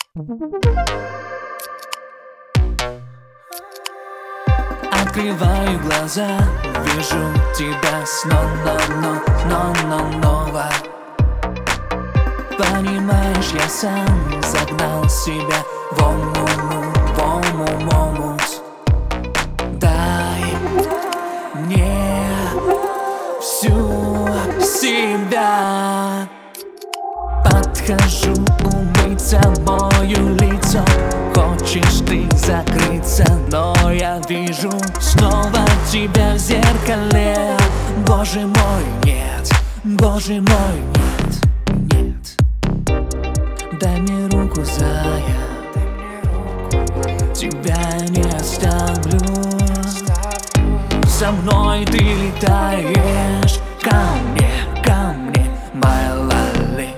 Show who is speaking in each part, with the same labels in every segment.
Speaker 1: Открываю глаза, вижу тебя снова. Понимаешь, я сам загнал себя в омут. Дай мне всю себя. Подхожу умыться, мою лицо. Хочешь ты закрыться, но я вижу снова тебя в зеркале. Боже мой, нет, боже мой, нет. Дай мне руку, зая, тебя не оставлю. Со мной ты летаешь ко мне, моя лали.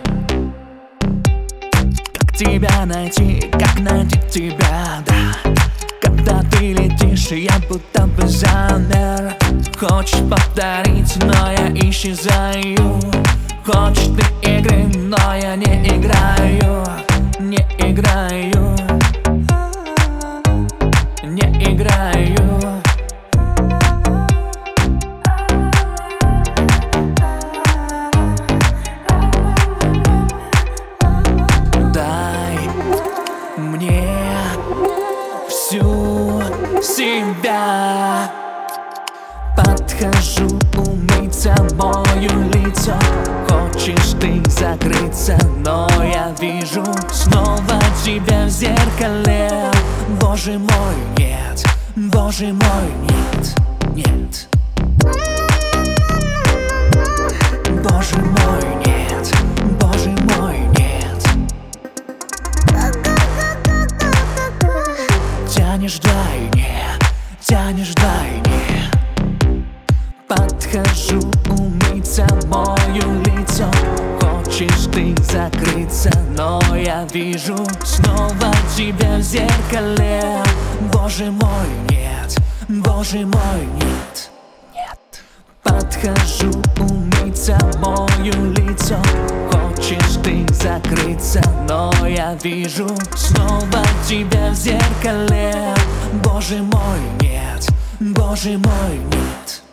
Speaker 1: Как тебя найти, как найти тебя, да. Когда ты летишь, я будто бы замер. Хочешь повторить, но я исчезаю. Хочешь ты игры, но я не играю. Не играю. Не играю. Дай мне всю себя. Подхожу умыться, мою лицо. Хочешь ты закрыться, но я вижу снова тебя в зеркале. Боже мой, нет, боже мой, нет. Боже мой, нет, боже мой, нет. Тянешь вдвойне. Подхожу умыться, мою лицо. Хочешь ты закрыться, но я вижу снова тебя в зеркале. Боже мой, нет, боже мой, нет. Подхожу умыться, мою лицо. Хочешь ты закрыться, но я вижу снова тебя в зеркале. Боже мой, нет, боже мой, нет.